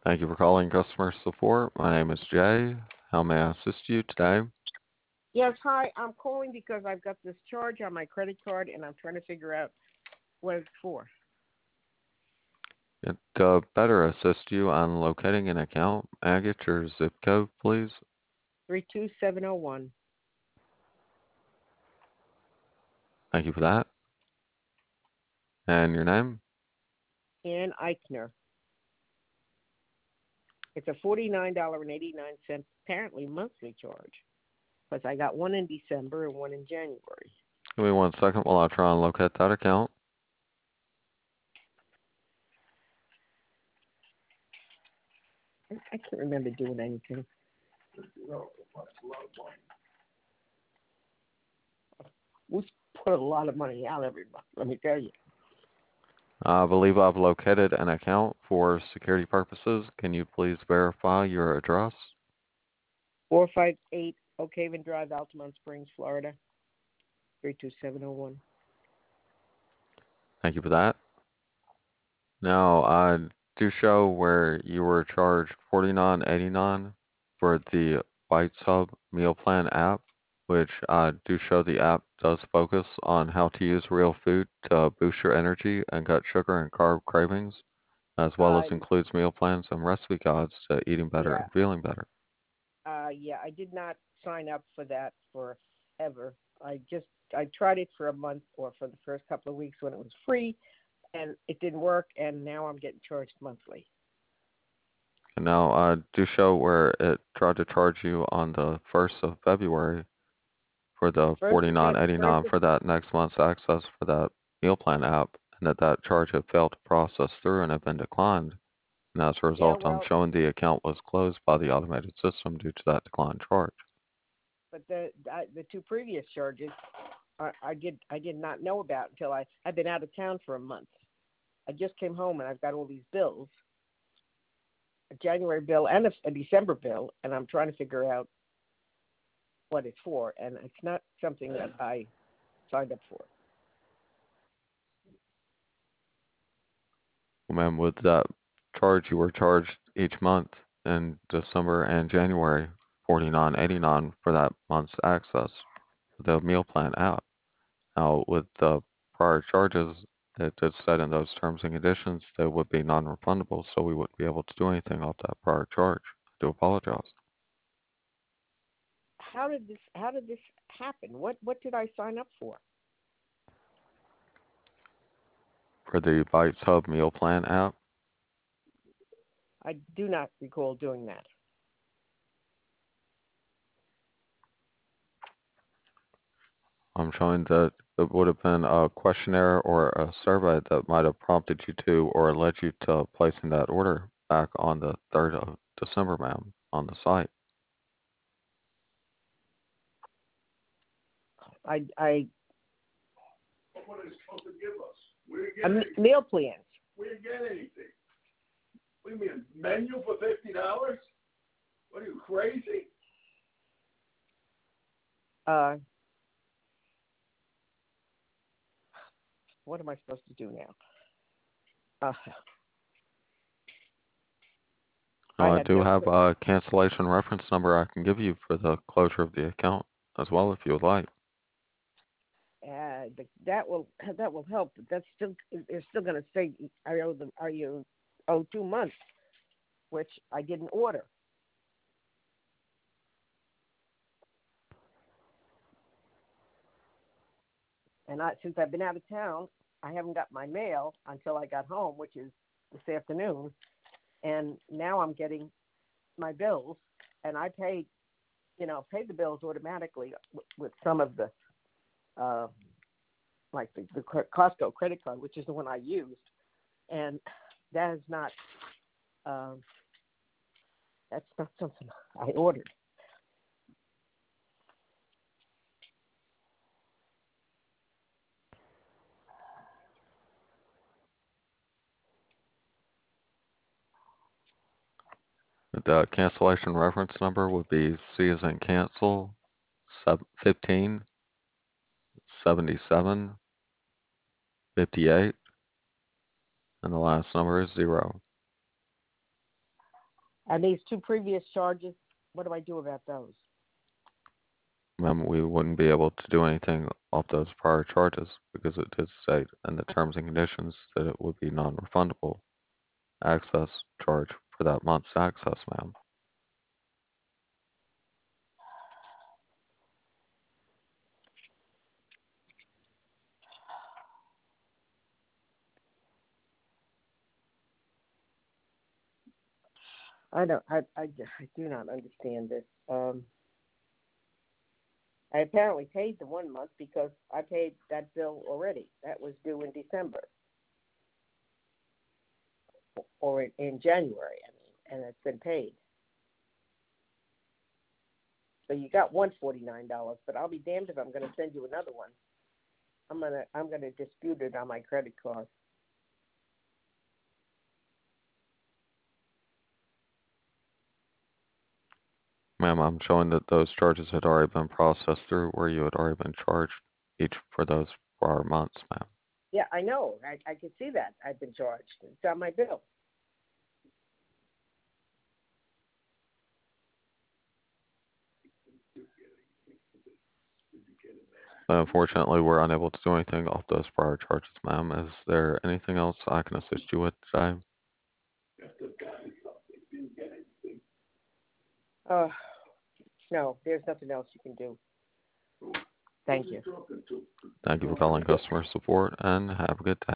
Thank you for calling customer support. My name is Jay. How may I assist you today? Yes, hi. I'm calling because I've got this charge on my credit card and I'm trying to figure out what it's for. To better assist you on locating an account, may I get your zip code, please? 32701. Thank you for that. And your name? Ann Eichner. It's a $49.89 apparently monthly charge. Because I got one in December and one in January. Give me 1 second while I try and locate that account. I can't remember doing anything. We put a lot of money out every month, let me tell you. I believe I've located an account for security purposes. Can you please verify your address? 458 Oak Haven Drive, Altamont Springs, Florida. 32701. Thank you for that. Now, I do show where you were charged $49.89 for the Bites Hub meal plan app, which I do show the app does focus on how to use real food to boost your energy and cut sugar and carb cravings, as well as Uh, includes meal plans and recipe guides to eating better yeah, and feeling better. yeah, I did not sign up for that forever. I tried it for a month or for the first couple of weeks when it was free, and it didn't work. And now I'm getting charged monthly. And now I do show where it tried to charge you on the 1st of February for the First of Feb, first 49.89 of for that next month's access for that meal plan app, and that charge had failed to process through and had been declined. And as a yeah, result, I'm well, showing the account was closed by the automated system due to that declined charge. but the two previous charges, I did not know about until I've been out of town for a month. I just came home and I've got all these bills, a January bill and a December bill, and I'm trying to figure out what it's for, and it's not something that I signed up for. Well, ma'am, with that charge, you were charged each month in December and January, 49.89 for that month's access to the meal plan app. Now, with the prior charges, it did said in those terms and conditions they would be non-refundable, so we wouldn't be able to do anything off that prior charge. I do apologize. How did this happen? What did I sign up for? For the Bites Hub meal plan app, I do not recall doing that. I'm showing that it would have been a questionnaire or a survey that might have prompted you to or led you to placing that order back on the 3rd of December, ma'am, on the site. I What are they supposed to give us? We didn't get anything. meal plans. We didn't get anything. What do you mean, menu for $50? What are you, crazy? Uh, what am I supposed to do now? I I had do no have clue. a cancellation reference number I can give you for the closure of the account as well if you would like. That will help, but that's still they're still going to say are you owe 2 months, which I didn't order. And since I've been out of town, I haven't got my mail until I got home, which is this afternoon. And now I'm getting my bills, and I paid the bills automatically with some of the, uh, like the Costco credit card, which is the one I used, and that is not, um, that's not something I ordered. The cancellation reference number would be C as in cancel 15 77 58, and the last number is 0. And these 2 previous charges, what do I do about those? Ma'am, we wouldn't be able to do anything off those prior charges because it did state in the terms and conditions that it would be non-refundable access charge for that month's access, ma'am. I don't. I do not understand this. I apparently paid the 1 month because I paid that bill already. That was due in December or in January. I mean, and it's been paid. So you got $149, but I'll be damned if I'm going to send you another one. I'm gonna dispute it on my credit card. Ma'am, I'm showing that those charges had already been processed through where you had already been charged each for those prior months, ma'am. Yeah, I know. I can see that. I've been charged. It's on my bill. But unfortunately, we're unable to do anything off those prior charges, ma'am. Is there anything else I can assist you with today? No, there's nothing else you can do. Thank you. Thank you for calling customer support and have a good day.